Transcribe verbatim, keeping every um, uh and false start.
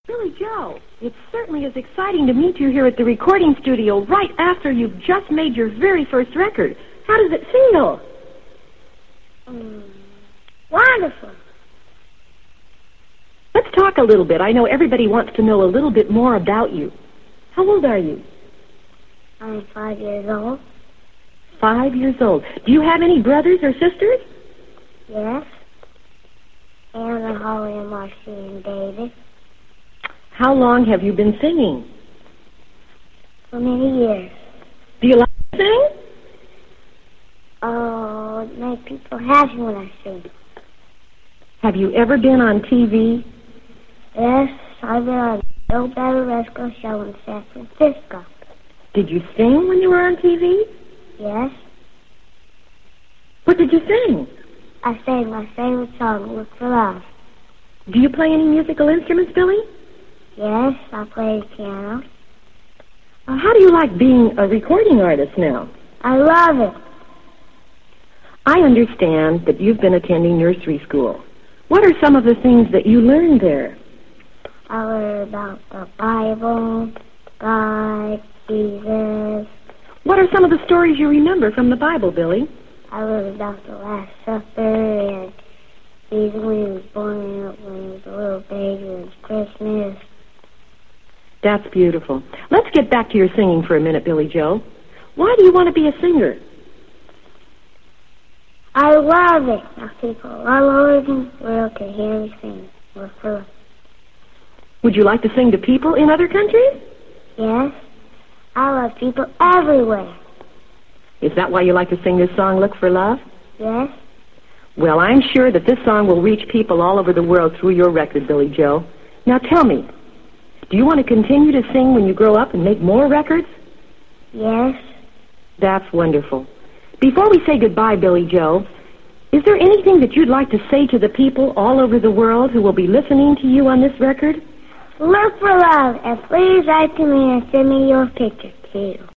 Billy Joe, it certainly is exciting to meet you here at the recording studio right after you've just made your very first record. How does it feel? Mm, wonderful. Let's talk a little bit. I know everybody wants to know a little bit more about you. How old are you? I'm five years old. Five years old. Do you have any brothers or sisters? Yes. Anna, Holly, and Marcy, and David. How long have you been singing? For many years. Do you like to sing? Oh, it makes people happy when I sing. Have you ever been on T V? Yes, I've been on the Bill Barbaresco show in San Francisco. Did you sing when you were on T V? Yes. What did you sing? I sang my favorite song, Look for Love. Do you play any musical instruments, Billy? Yes, I play the piano. Uh, how do you like being a recording artist now? I love it. I understand that you've been attending nursery school. What are some of the things that you learned there? I learned about the Bible, God, Jesus. What are some of the stories you remember from the Bible, Billy? I learned about the Last Supper and Jesus when he was born, when he was a little baby, and it was Christmas. That's beautiful. Let's get back to your singing for a minute, Billy Joe. Why do you want to be a singer? I love it. Now people all over the world can hear me sing. Look for love. Would you like to sing to people in other countries? Yes. I love people everywhere. Is that why you like to sing this song, Look for Love? Yes. Well, I'm sure that this song will reach people all over the world through your record, Billy Joe. Now tell me, do you want to continue to sing when you grow up and make more records? Yes. That's wonderful. Before we say goodbye, Billy Joe, is there anything that you'd like to say to the people all over the world who will be listening to you on this record? Look for love, and please write to me and send me your picture, too.